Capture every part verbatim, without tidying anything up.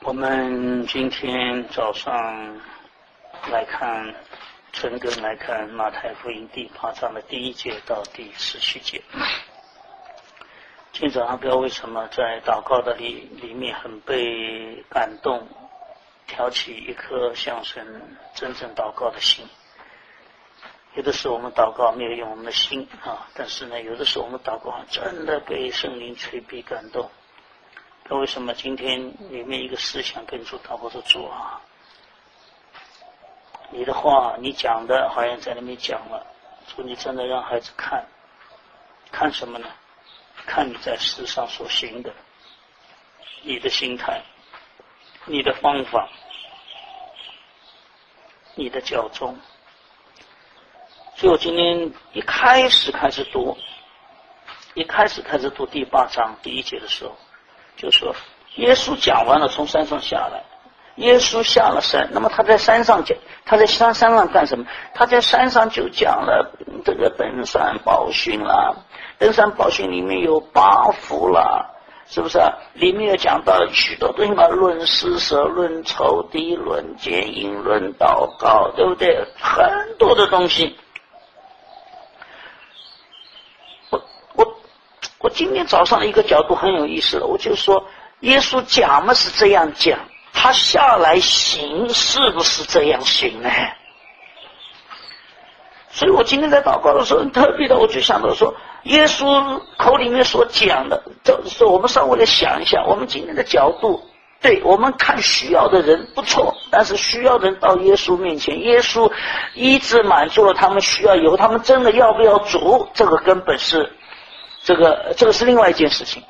我们今天早上来看纯根来看马太福音第八章的第一节到第十七节。今天早上不知道为什么在祷告的里里面很被感动，挑起一颗向神真正祷告的心。有的时候我们祷告没有用我们的心啊，但是呢，有的时候我们祷告真的被圣灵催逼感动。那为什么今天里面一个思想跟主祷告说，主啊，你的话你讲的好像在那边讲了，主你真的让孩子看看什么呢？看你在世上所行的，你的心态，你的方法，你的教宗。所以我今天一开始开始读一开始开始读第八章第一节的时候，就说耶稣讲完了从山上下来，耶稣下了山，那么他在山上讲，他在山山上干什么？他在山上就讲了这个登山宝训啦，登山宝训里面有八福啦，是不是啊？里面有讲到许多东西嘛，论施舍，论仇敌，论奸淫，论祷告，对不对？很多的东西。我我我今天早上的一个角度很有意思了，我就说耶稣讲嘛是这样讲，他下来行是不是这样行呢？所以我今天在祷告的时候很特别的，我就想到说耶稣口里面所讲的，这是我们稍微的想一下，我们今天的角度，对，我们看需要的人不错，但是需要的人到耶稣面前，耶稣医治满足了他们需要以后，他们真的要不要主，这个根本是这个这个是另外一件事情。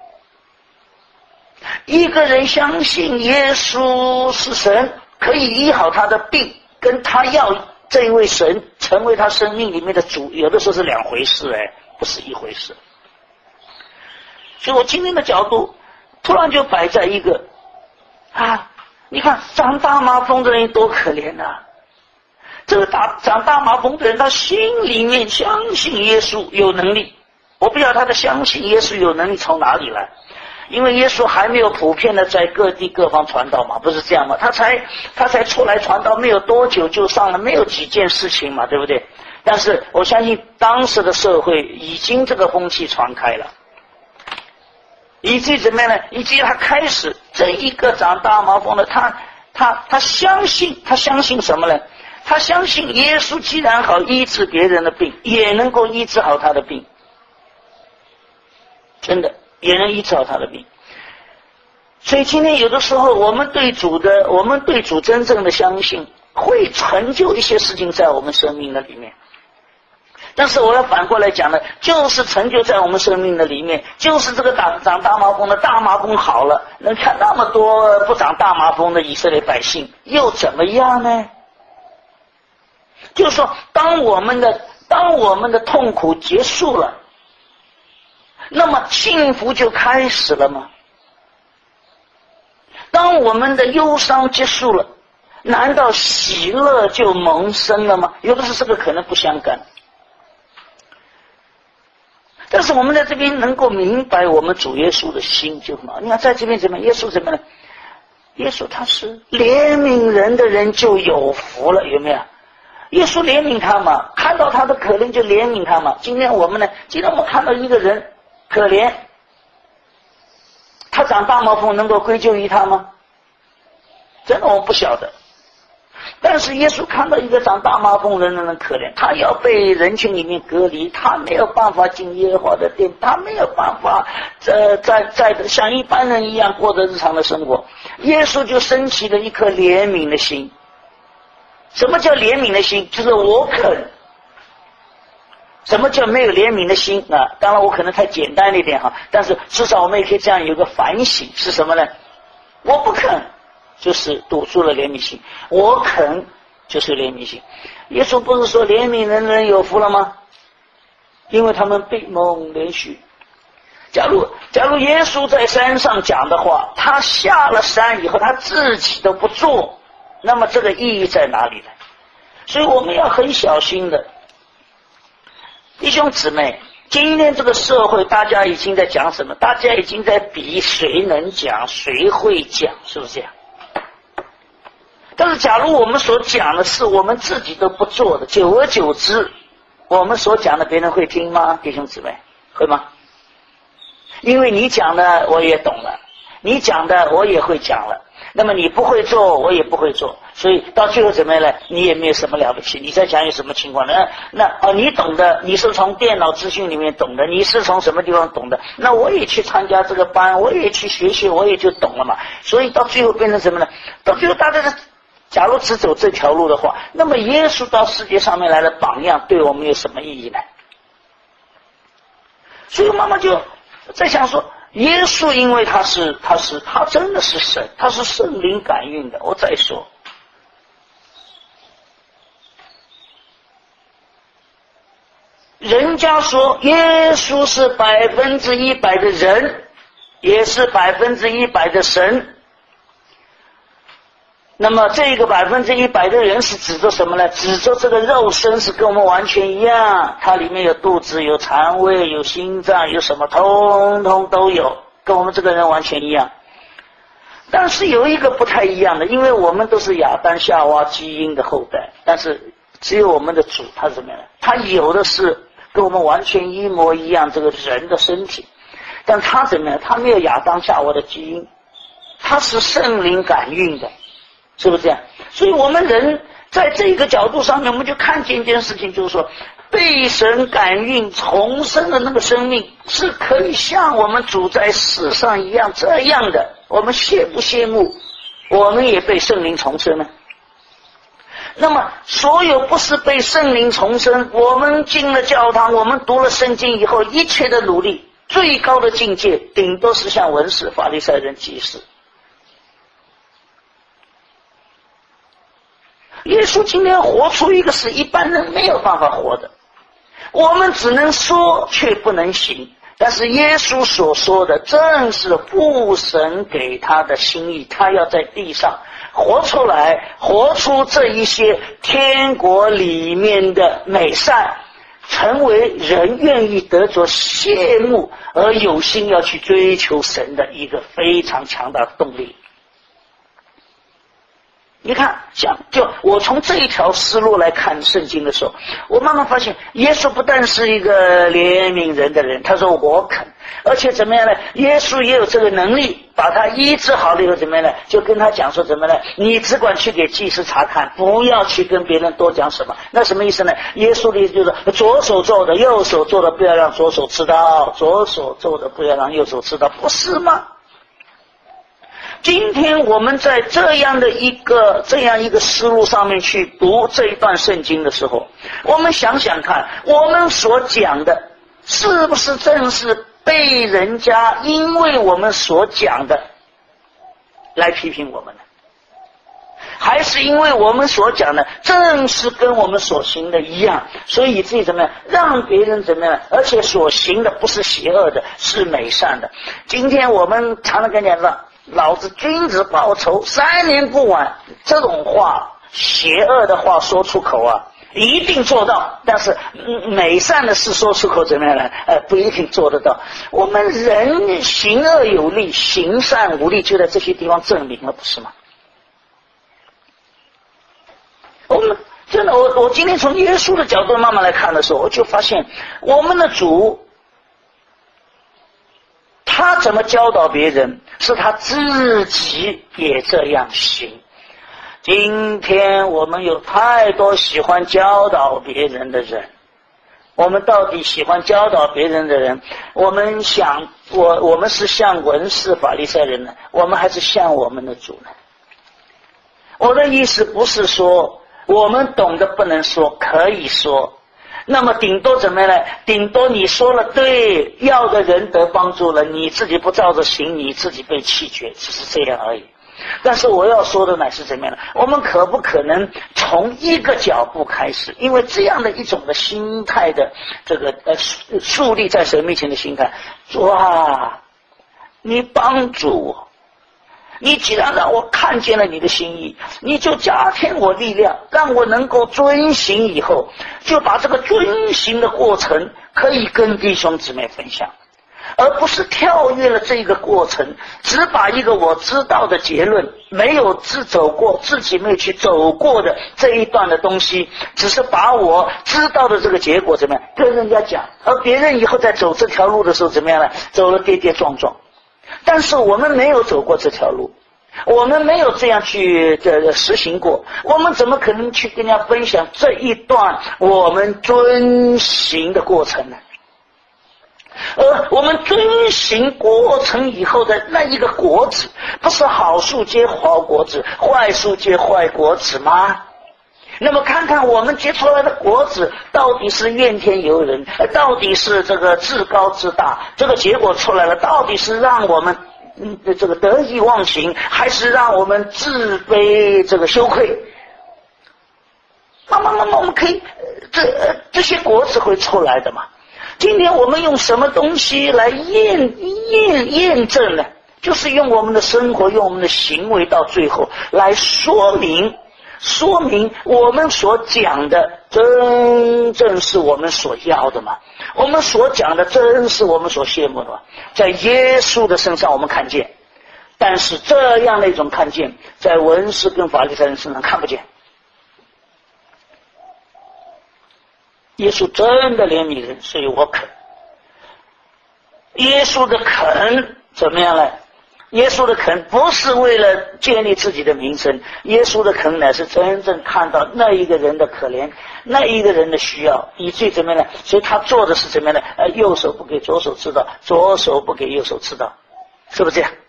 一个人相信耶稣是神，可以医好他的病，跟他要这一位神成为他生命里面的主，有的时候是两回事，哎，不是一回事。所以我今天的角度突然就摆在一个啊，你看长大麻风的人多可怜啊！这个大长大麻风的人，他心里面相信耶稣有能力，我不知道他的相信耶稣有能力从哪里来。因为耶稣还没有普遍的在各地各方传道嘛，不是这样吗？他才他才出来传道没有多久就上了，没有几件事情嘛，对不对？但是我相信当时的社会已经这个风气传开了，以至于怎么样呢？以至于他开始这一个长大麻风的，他他他相信他相信什么呢？他相信耶稣既然好医治别人的病，也能够医治好他的病，真的。也能医治好他的病。所以今天有的时候我们对主的我们对主真正的相信会成就一些事情在我们生命的里面，但是我要反过来讲呢，就是成就在我们生命的里面，就是这个长长大麻风的大麻风好了，能看那么多不长大麻风的以色列百姓又怎么样呢？就是说当我们的当我们的痛苦结束了，那么幸福就开始了吗？当我们的忧伤结束了，难道喜乐就萌生了吗？有的是这个可能不相干。但是我们在这边能够明白我们主耶稣的心就很好。你看在这边怎么样？耶稣怎么样呢？耶稣他是怜悯人的人就有福了，有没有？耶稣怜悯他嘛，看到他的可怜就怜悯他嘛。今天我们呢？今天我们看到一个人可怜，他长大麻风能够归咎于他吗？真的我不晓得。但是耶稣看到一个长大麻风人的人可怜，他要被人群里面隔离，他没有办法进耶和华的殿，他没有办法呃在在像一般人一样过着日常的生活。耶稣就升起了一颗怜悯的心。什么叫怜悯的心？就是我肯。什么叫没有怜悯的心啊？当然我可能太简单了一点哈，但是至少我们也可以这样有个反省，是什么呢？我不肯就是堵住了怜悯心，我肯就是怜悯心。耶稣不是说怜悯人人有福了吗？因为他们被蒙连续。假如假如耶稣在山上讲的话，他下了山以后他自己都不做，那么这个意义在哪里呢？所以我们要很小心的弟兄姊妹， 今天这个社会，大家已经在讲什么？大家已经在比谁能讲，谁会讲，是不是这样？但是，假如我们所讲的是我们自己都不做的，久而久之，我们所讲的别人会听吗？弟兄姊妹，会吗？因为你讲的我也懂了，你讲的我也会讲了，那么你不会做，我也不会做，所以到最后怎么样呢？你也没有什么了不起，你在讲有什么情况呢？那哦，你懂的，你是从电脑资讯里面懂的，你是从什么地方懂的？那我也去参加这个班，我也去学学，我也就懂了嘛。所以到最后变成什么呢？到最后大家的，假如只走这条路的话，那么耶稣到世界上面来的榜样对我们有什么意义呢？所以妈妈就在想说，耶稣因为他是他是他真的是神，他是圣灵感应的。我再说，人家说耶稣是百分之一百的人，也是百分之一百的神。那么这个百分之一百的人是指着什么呢？指着这个肉身是跟我们完全一样，它里面有肚子，有肠胃，有心脏，有什么通通都有，跟我们这个人完全一样。但是有一个不太一样的，因为我们都是亚当夏娃基因的后代，但是只有我们的主他怎么样呢？他有的是跟我们完全一模一样这个人的身体，但他怎么样？他没有亚当夏娃的基因，他是圣灵感应的。是不是这样？所以我们人在这个角度上面，我们就看见一件事情，就是说被神感应重生的那个生命是可以像我们主在世上一样这样的。我们羡不羡慕我们也被圣灵重生呢？那么所有不是被圣灵重生，我们进了教堂，我们读了圣经以后，一切的努力最高的境界顶多是像文士、法利赛人、祭司。耶稣今天活出一个是一般人没有办法活的，我们只能说却不能行。但是耶稣所说的正是父神给他的心意，他要在地上活出来，活出这一些天国里面的美善，成为人愿意得着羡慕而有心要去追求神的一个非常强大的动力。你看，像就我从这一条思路来看圣经的时候，我慢慢发现，耶稣不但是一个怜悯人的人，他说我肯，而且怎么样呢？耶稣也有这个能力，把他医治好了以后怎么样呢？就跟他讲说怎么呢？你只管去给祭司查看，不要去跟别人多讲什么。那什么意思呢？耶稣的意思就是左手做的，右手做的，不要让左手知道；左手做的，不要让右手知道，不是吗？今天我们在这样的一个这样一个思路上面去读这一段圣经的时候，我们想想看，我们所讲的是不是正是被人家因为我们所讲的来批评我们呢？还是因为我们所讲的正是跟我们所行的一样，所以以至于怎么样让别人怎么样，而且所行的不是邪恶的，是美善的。今天我们常常跟人讲说，老子君子报仇，三年不晚，这种话，邪恶的话说出口啊，一定做到。但是、嗯、美善的事说出口怎么样呢？呃，不一定做得到。我们人行恶有力，行善无力，就在这些地方证明了，不是吗？我们真的，我我今天从耶稣的角度慢慢来看的时候，我就发现我们的主。他怎么教导别人，是他自己也这样行。今天我们有太多喜欢教导别人的人，我们到底喜欢教导别人的人，我们想我我们是像文士法利赛人呢，我们还是像我们的主呢？我的意思不是说我们懂得不能说，可以说，那么顶多怎么样呢？顶多你说了对，要的人得帮助了，你自己不照着行，你自己被弃绝，只是这样而已。但是我要说的乃是怎么样呢？我们可不可能从一个脚步开始？因为这样的一种的心态的这个呃树立在神面前的心态，哇，你帮助我， 你既然让我看见了你的心意，你就加添我力量，让我能够遵行，以后就把这个遵行的过程可以跟弟兄姊妹分享，而不是跳跃了这个过程，只把一个我知道的结论，没有自走过自己没有去走过的这一段的东西，只是把我知道的这个结果怎么样跟人家讲，而别人以后在走这条路的时候怎么样呢？走了跌跌撞撞。但是我们没有走过这条路，我们没有这样去这实行过，我们怎么可能去跟人家分享这一段我们遵行的过程呢？而我们遵行过程以后的那一个果子，不是好树结好果子，坏树结坏果子吗？那么看看我们结出来的果子到底是怨天尤人，到底是这个自高自大，这个结果出来了，到底是让我们嗯这个得意忘形，还是让我们自卑这个羞愧？那么那么我们可以这这些果子会出来的嘛？今天我们用什么东西来验验验证呢？就是用我们的生活，用我们的行为，到最后来说明说明我们所讲的真正是我们所要的吗？我们所讲的真是我们所羡慕的吗？在耶稣的身上我们看见，但是这样的一种看见在文士跟法利赛人身上看不见。耶稣真的怜悯人，所以我肯。耶稣的肯怎么样呢？耶稣的肯不是为了建立自己的名声，耶稣的肯乃是真正看到那一个人的可怜，那一个人的需要，以至于怎么样呢？所以他做的是怎么样呢？呃，右手不给左手知道，左手不给右手知道，是不是这样？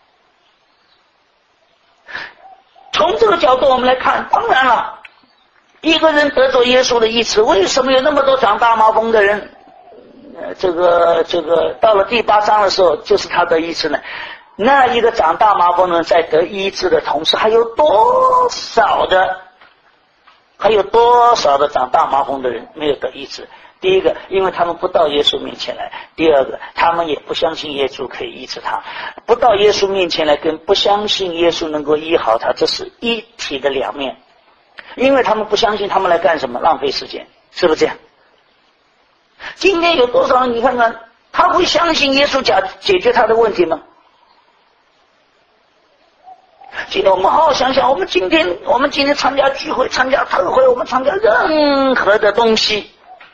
从这个角度我们来看，当然了，一个人得着耶稣的医治，为什么有那么多长大麻风的人？呃，这个这个到了第八章的时候，就是他得医治呢。那一个长大麻风的人在得医治的同时，还有多少的，还有多少的长大麻风的人没有得医治？第一个，因为他们不到耶稣面前来；第二个，他们也不相信耶稣可以医治他。不到耶稣面前来，跟不相信耶稣能够医好他，这是一体的两面。因为他们不相信，他们来干什么？浪费时间，是不是这样？今天有多少人？你看看，他会相信耶稣解解决他的问题吗？今天我们好好想想，我们今天我们今天参加聚会、参加特会，我们参加任何的东西，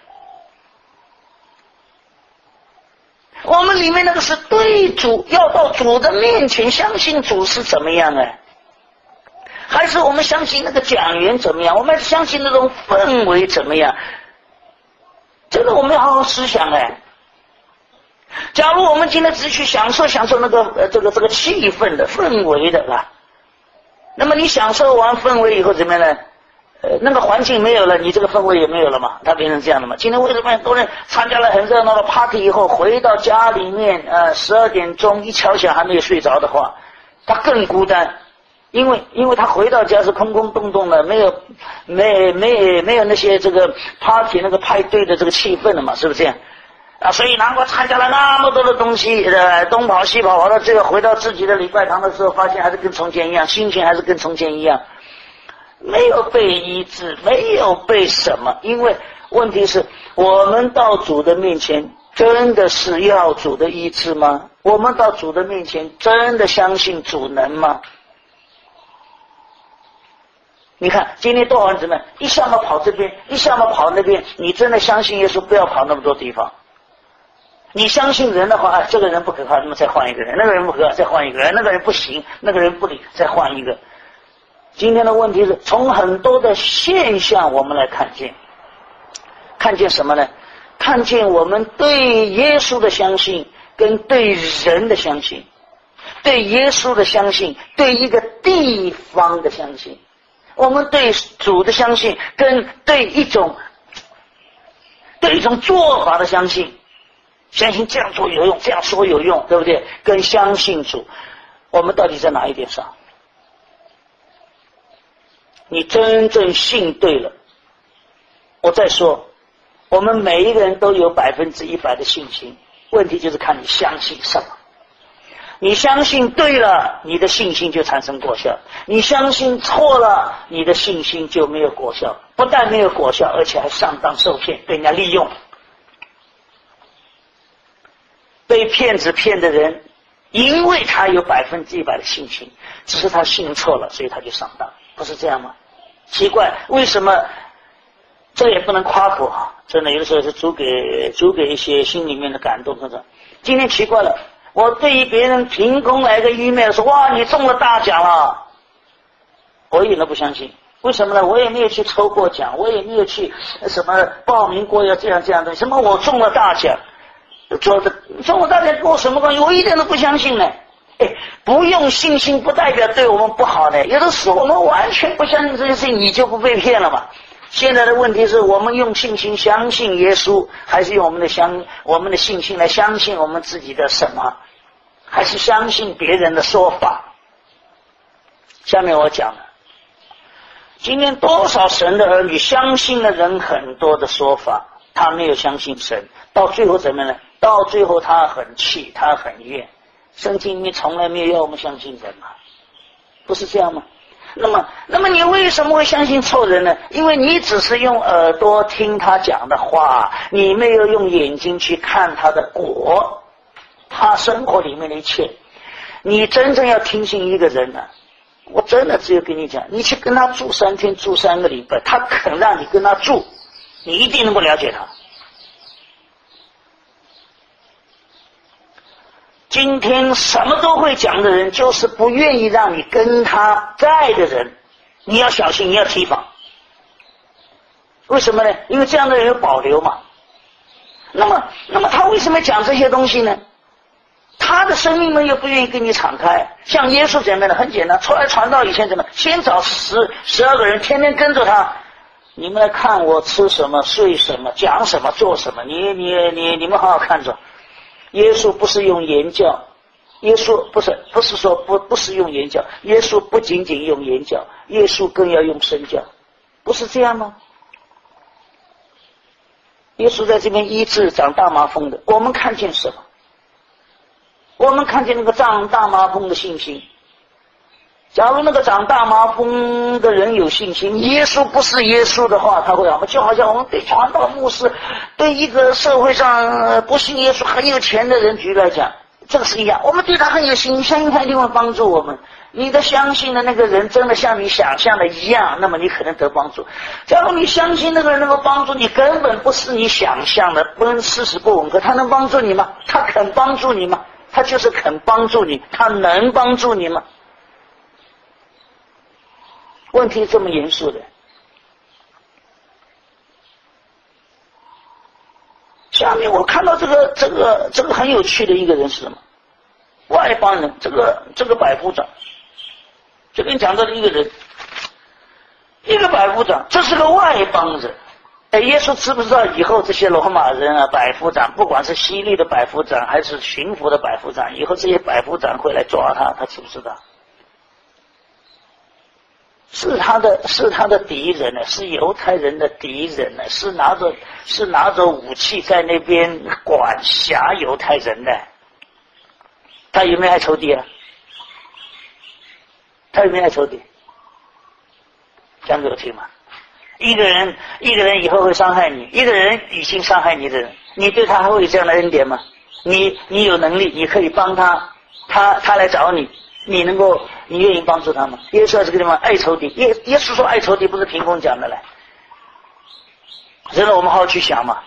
我们里面那个是对主，要到主的面前，相信主是怎么样哎？还是我们相信那个讲员怎么样？我们相信那种氛围怎么样？这个我们要好好思想哎。假如我们今天只去享受享受那个呃这个这个气氛的氛围的啦，那么你享受完氛围以后怎么样呢？呃，那个环境没有了，你这个氛围也没有了嘛，它变成这样的嘛。今天为什么很多人参加了很热闹的 party 以后，回到家里面，呃，十二点钟一敲响还没有睡着的话，他更孤单。因为因为他回到家是空空洞洞的，没有没没没有那些这个 party 那个派对的这个气氛了嘛，是不是这样啊？所以难怪参加了那么多的东西，呃，东跑西跑，跑到最后回到自己的礼拜堂的时候，发现还是跟从前一样，心情还是跟从前一样，没有被医治，没有被什么。因为问题是我们到主的面前真的是要主的医治吗？我们到主的面前真的相信主能吗？你看今天多少人怎么一下嘛跑这边，一下嘛跑那边，你真的相信耶稣，不要跑那么多地方。你相信人的话，啊，这个人不可靠，那么再换一个人，那个人不可靠，再换一个人，那个人不行，那个人不理，再换一个。今天的问题是从很多的现象我们来看见，看见什么呢？看见我们对耶稣的相信跟对人的相信，对耶稣的相信，对一个地方的相信。我们对主的相信跟对一种对一种做法的相信，相信这样做有用，这样说有用，对不对？跟相信主，我们到底在哪一点上？你真正信对了，我再说，我们每一个人都有百分之一百的信心，问题就是看你相信什么。 你相信对了，你的信心就产生果效；你相信错了，你的信心就没有果效。不但没有果效，而且还上当受骗，被人家利用。被骗子骗的人，因为他有百分之一百的信心，只是他信错了，所以他就上当，不是这样吗？奇怪，为什么？这也不能夸口啊！真的，有的时候是主给主给一些心里面的感动。今天奇怪了，我对于别人凭空来个愚昧说：“哇，你中了大奖了！”我一点都不相信。为什么呢？我也没有去抽过奖，我也没有去什么报名过要这样这样的。什么我中了大奖？中的中了大奖跟我什么关系？我一点都不相信呢。哎，不用信心不代表对我们不好呢。有的时候我们完全不相信这件事情，你就不被骗了嘛。现在的问题是我们用信心相信耶稣，还是用我们的相我们的信心来相信我们自己的什么？还是相信别人的说法？下面我讲了，今天多少神的儿女相信了人很多的说法，他没有相信神，到最后怎么呢？到最后他很气，他很怨。圣经里面从来没有要我们相信人嘛，不是这样吗？那么，那么你为什么会相信错人呢？因为你只是用耳朵听他讲的话，你没有用眼睛去看他的果，他生活里面的一切。你真正要听信一个人呢、啊，我真的只有跟你讲，你去跟他住三天，住三个礼拜，他肯让你跟他住，你一定能够了解他。今天什么都会讲的人，就是不愿意让你跟他在的人，你要小心，你要提防。为什么呢？因为这样的人有保留嘛。那么，那么他为什么讲这些东西呢？他的生命呢又不愿意跟你敞开。像耶稣怎么样的？很简单，出来传道以前怎么？先找十十二个人，天天跟着他。你们来看我吃什么、睡什么、讲什么、做什么，你你你你们好好看着。耶稣不是用言教，耶稣不是不是说不不是用言教，耶稣不仅仅用言教，耶稣更要用身教，不是这样吗？耶稣在这边医治长大麻风的，我们看见什么？我们看见那个长大麻风的信心。假如那个长大麻风的人有信心，耶稣不是耶稣的话，他会什么？就好像我们对传道牧师，对一个社会上不信耶稣很有钱的人举来讲，这个是一样。我们对他很有信心，相信他一定会帮助我们。你的相信的那个人真的像你想象的一样，那么你可能得帮助。假如你相信那个人能够帮助你，根本不是你想象的，不跟事实不吻合，他能帮助你吗？他肯帮助你吗？他就是肯帮助你，他能帮助你吗？问题这么严肃的。下面我看到这个这个这个很有趣的一个人是什么？外邦人，这个这个百夫长，就跟你讲到的一个人，一个百夫长，这是个外邦人。哎，耶稣知不知道以后这些罗马人啊，百夫长，不管是希律的百夫长还是巡抚的百夫长，以后这些百夫长会来抓他，他知不知道？是他的是他的敌人呢，是犹太人的敌人呢，是拿着是拿着武器在那边管辖犹太人的。他有没有爱仇敌啊？他有没有爱仇敌？讲给我听嘛。一个人一个人以后会伤害你，一个人已经伤害你的人，你对他还会有这样的恩典吗？你你有能力，你可以帮他，他他来找你，你能够你愿意帮助他吗？耶稣在这个地方爱仇敌，耶耶稣说爱仇敌不是凭空讲的来，真的我们好好去想嘛。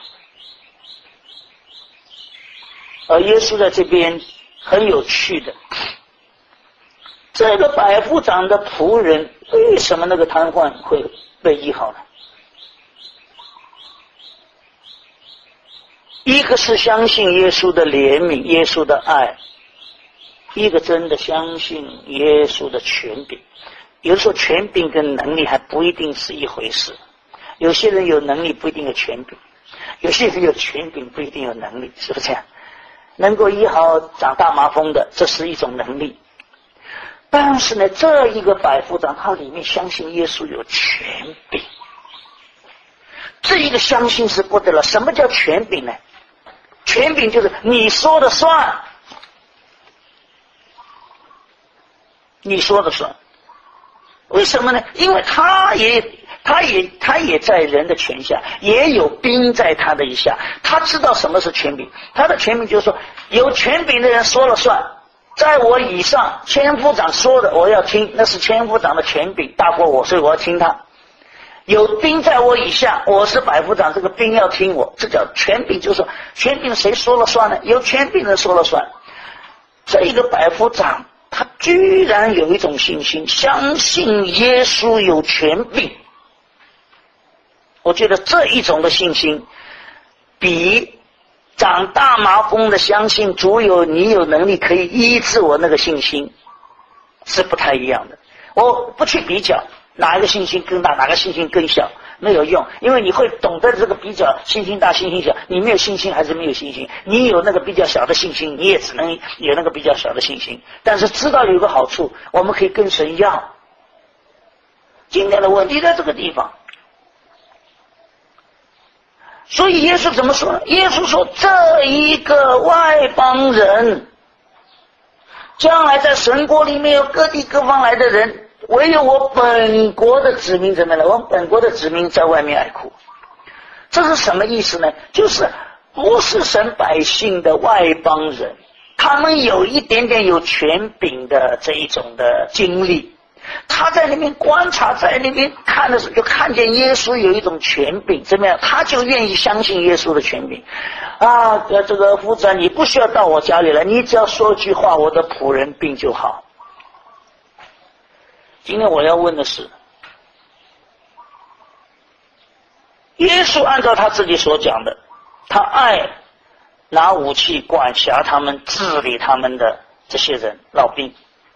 而耶稣在这边很有趣的，这个百夫长的仆人为什么那个瘫痪会被医好呢？一个是相信耶稣的怜悯，耶稣的爱，一个真的相信耶稣的权柄。有的时候权柄跟能力还不一定是一回事，有些人有能力不一定有权柄，有些人有权柄不一定有能力，是不是这样？能够医好长大麻风的，这是一种能力。但是呢，这一个百夫长他里面相信耶稣有权柄，这一个相信是不得了。什么叫权柄呢？权柄就是你说的算， 你说的算。为什么呢？因为他也他也他也在人的权下，也有兵在他的以下，他知道什么是权柄。他的权柄就是说，有权柄的人说了算，在我以上，千夫长说的我要听，那是千夫长的权柄大过我，所以我要听他。有兵在我以下，我是百夫长，这个兵要听我，这叫权柄。就是说权柄谁说了算呢？有权柄的说了算。这一个百夫长他居然有一种信心，相信耶稣有权柄。我觉得这一种的信心比长大麻风的相信主有你有能力可以医治我那个信心是不太一样的。我不去比较哪一个信心更大，哪个信心更小，没有用，因为你会懂得这个比较，信心大信心小，你没有信心还是没有信心，你有那个比较小的信心，你也只能有那个比较小的信心。但是知道有个好处，我们可以跟神要。今天的问题在这个地方，所以耶稣怎么说呢？耶稣说，这一个外邦人将来在神国里面有各地各方来的人，唯有我本国的子民怎么样呢？我们本国的子民在外面哀哭。这是什么意思呢？就是不是神百姓的外邦人，他们有一点点有权柄的这一种的经历，他在那边观察，在那边看的时候就看见耶稣有一种权柄，怎么样？他就愿意相信耶稣的权柄啊！这个夫子，你不需要到我家里来，你只要说句话，我的仆人病就好。今天我要问的是，耶稣按照他自己所讲的，他爱拿武器管辖他们、治理他们的这些人老兵，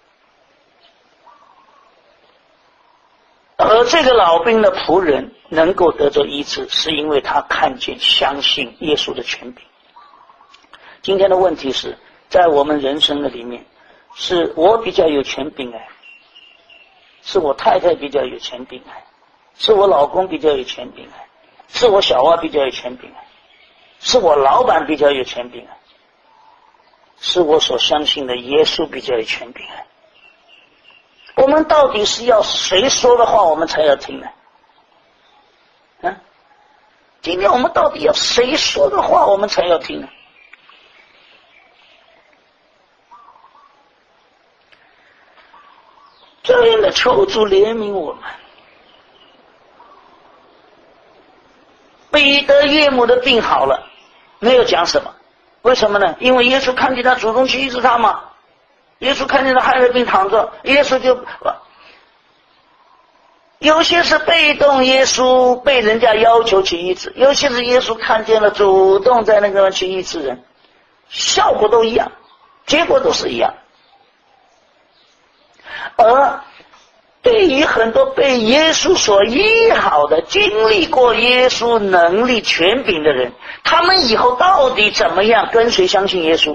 而这个老兵的仆人能够得着医治，是因为他看见相信耶稣的权柄。今天的问题是，在我们人生的里面，是我比较有权柄哎，是我太太比较有权柄哎，是我老公比较有权柄哎，是我小娃比较有权柄哎，是我老板比较有权柄哎，是我所相信的耶稣比较有权柄哎。我们到底是要谁说的话我们才要听呢？啊，今天我们到底要谁说的话我们才要听呢？这样的求主怜悯我们。彼得岳母的病好了，没有讲什么，为什么呢？因为耶稣看见他主动去医治他嘛。耶稣看见他害了病躺着，耶稣就有些是被动，耶稣被人家要求去医治；有些是耶稣看见了主动在那个去医治人，效果都一样，结果都是一样。而对于很多被耶稣所医好的、经历过耶稣能力权柄的人，他们以后到底怎么样跟随相信耶稣？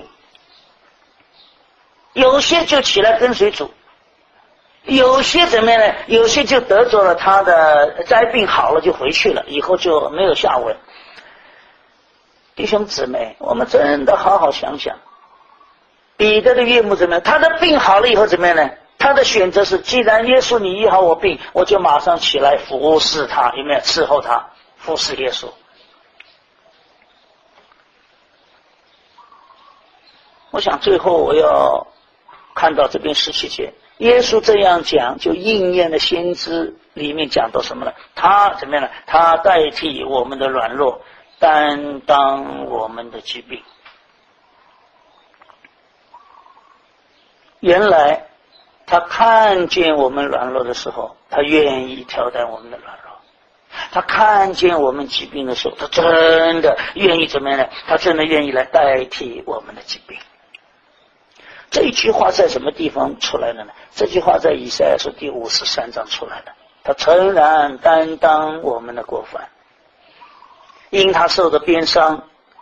有些就起来跟随主，有些怎么样呢？有些就得着了他的灾病好了就回去了，以后就没有下文。弟兄姊妹，我们真的好好想想，彼得的岳母怎么样？他的病好了以后怎么样呢？他的选择是，既然耶稣你医好我病，我就马上起来服侍他，有没有伺候他，服侍耶稣。我想最后我要看到这边十七节，耶稣这样讲就应验了先知里面讲到什么呢？他怎么样呢？他代替我们的软弱，担当我们的疾病。原来他看见我们软弱的时候，他愿意挑担我们的软弱。他看见我们疾病的时候，他真的愿意怎么样呢？他真的愿意来代替我们的疾病。这一句话在什么地方出来的呢？这句话在以赛亚书第五十三章出来的。他诚然担当我们的过犯，因他受的鞭伤，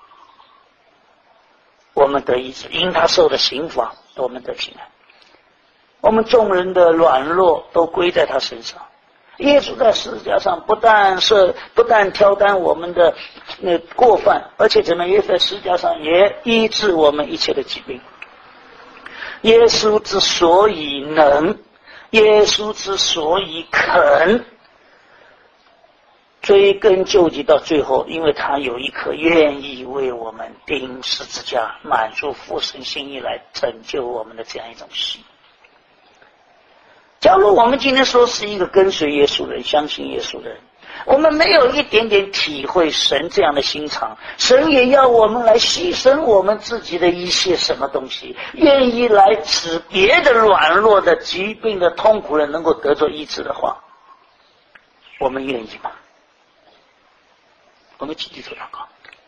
我们得医治；因他受的刑罚，我们得平安。我们众人的软弱都归在他身上。耶稣在十字架上不但是不但挑担我们的那过犯，而且怎么也在十字架上也医治我们一切的疾病。 耶稣之所以能，耶稣之所以肯，追根究底到最后，因为他有一颗愿意为我们钉十字架，满足父神心意来拯救我们的这样一种心。假如我们今天说是一个跟随耶稣的人，相信耶稣的人，我们没有一点点体会神这样的心肠，神也要我们来牺牲我们自己的一些什么东西，愿意来使别的软弱的疾病的痛苦人能够得到医治的话，我们愿意吗？我们积极做祷告。